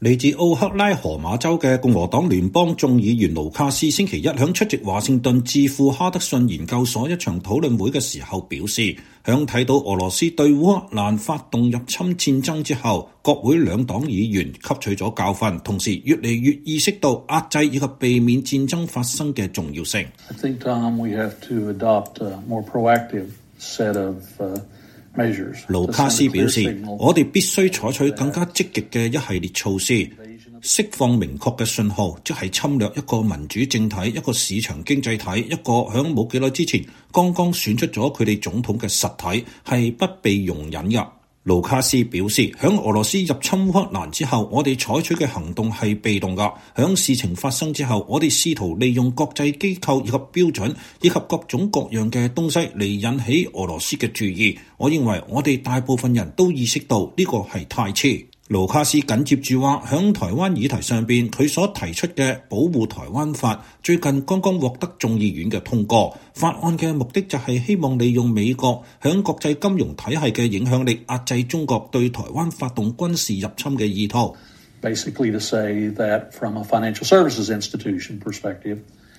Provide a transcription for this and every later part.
嚟自奧克拉荷馬州嘅共和黨聯邦眾議員盧卡斯星期一響出席華盛頓智庫哈德遜研究所一場討論會嘅時候表示，響睇到俄羅斯對烏克蘭發動入侵戰爭之後，國會兩黨議員吸取咗教訓，同時越嚟越意識到壓制以及避免戰爭發生嘅重要性。 I think, we have to adopt a more proactive set of 盧卡斯表示，我哋必須採取更加積極嘅一系列措施，釋放明確嘅信號，即係侵略一個民主政體、一個市場經濟體、一個響冇幾耐之前剛剛選出咗佢哋總統嘅實體，係不被容忍嘅。盧卡斯表示，響俄羅斯入侵烏克蘭之後，我哋採取嘅行動係被動㗎。響事情發生之後，我哋試圖利用國際機構以及標準以及各種各樣嘅東西嚟引起俄羅斯嘅注意。我認為我哋大部分人都意識到呢個係太遲。盧卡斯緊接住話，響台灣議題上邊，佢所提出嘅保護台灣法最近剛剛獲得眾議院嘅通過。法案嘅目的就係希望利用美國響國際金融體系嘅影響力，壓制中國對台灣發動軍事入侵嘅意圖。 Basically to say that from a financial services institution perspective,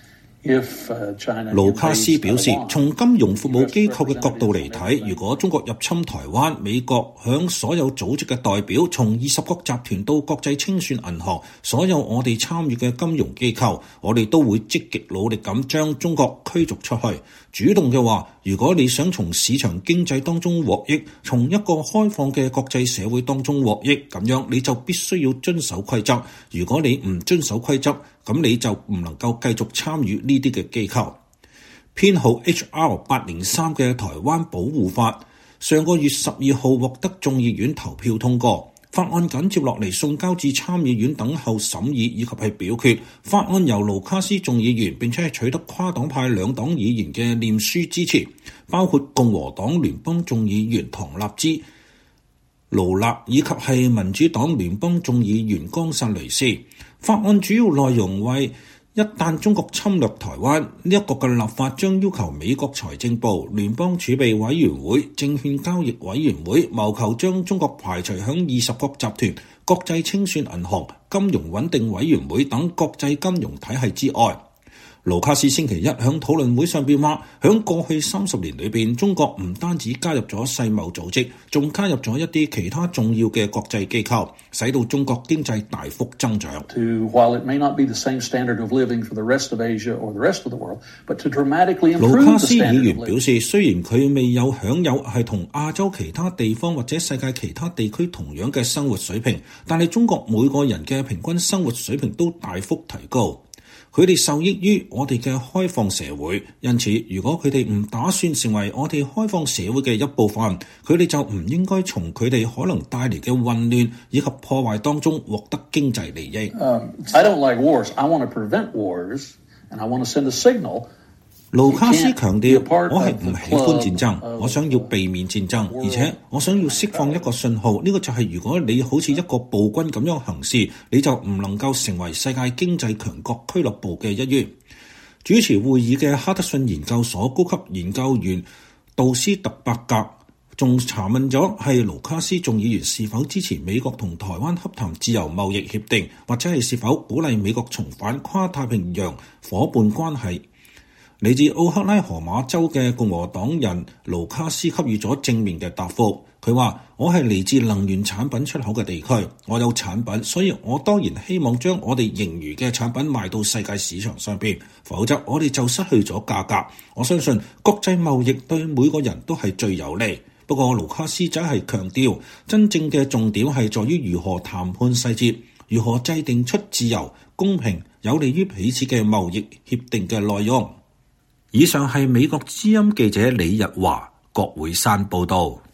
盧卡斯表示，從金融服務機構嘅角度嚟睇，如果中國入侵台灣，美國響所有組織嘅代表，從20國集團到國際清算銀行，所有我哋參與嘅金融機構，我哋都會積極努力咁將中國驅逐出去。主動嘅話，如果你想從市場經濟當中獲益，從一個開放嘅國際社會當中獲益，咁樣你就必須要遵守規則。如果你唔遵守規則，咁你就唔能夠繼續參與呢啲嘅機構。編號 HR803 嘅台灣保護法，上個月12號獲得眾議院投票通過。法案緊接落嚟送交至參議院等候審議以及係表決。法案由盧卡斯眾議員並且係取得跨黨派兩黨議員嘅念書支持，包括共和黨聯邦眾議員唐納茲、盧納以及係民主黨聯邦眾議員岡薩雷斯。法案主要內容為，一旦中國侵略台灣，呢一個嘅立法將要求美國財政部、聯邦儲備委員會、證券交易委員會謀求將中國排除響20國集團、國際清算銀行、金融穩定委員會等國際金融體系之外。盧卡斯星期一響討論會上邊話，響過去30年裏邊，中國唔單止加入咗世貿組織，仲加入咗一啲其他重要嘅國際機構，使到中國經濟大幅增長。盧卡斯議員表示，雖然佢未有享有係同亞洲其他地方或者世界其他地區同樣嘅生活水平，但係中國每個人嘅平均生活水平都大幅提高。佢哋受益於我哋嘅開放社會，因此如果佢哋唔打算成為我哋開放社會嘅一部分，佢哋就唔應該從佢哋可能帶嚟嘅混亂以及破壞當中獲得經濟利益。 I don't like wars. I want to prevent wars, and I want to send a signal. 盧卡斯強調，我係唔喜歡戰爭，我想要避免戰爭，而且我想要釋放一個信號，呢個就係如果你好似一個暴君咁樣行事，你就唔能夠成為世界經濟強國俱樂部嘅一員。主持會議嘅哈德遜研究所高級研究員杜斯特伯格仲查問咗係盧卡斯眾議員是否支持美國同台灣洽談自由貿易協定，或者係是否鼓勵美國重返跨太平洋夥伴關係。嚟自奧克拉荷馬州嘅共和黨人盧卡斯給予咗正面嘅答覆。佢話：我係嚟自能源產品出口嘅地區，我有產品，所以我當然希望將我哋盈餘嘅產品賣到世界市場上邊，否則我哋就失去咗價格。我相信國際貿易對每個人都係最有利。不過盧卡斯則係強調，真正嘅重點係在於如何談判細節，如何制定出自由、公平、有利於彼此嘅貿易協定嘅內容。以上係美國之音記者李日華、郭會山報道。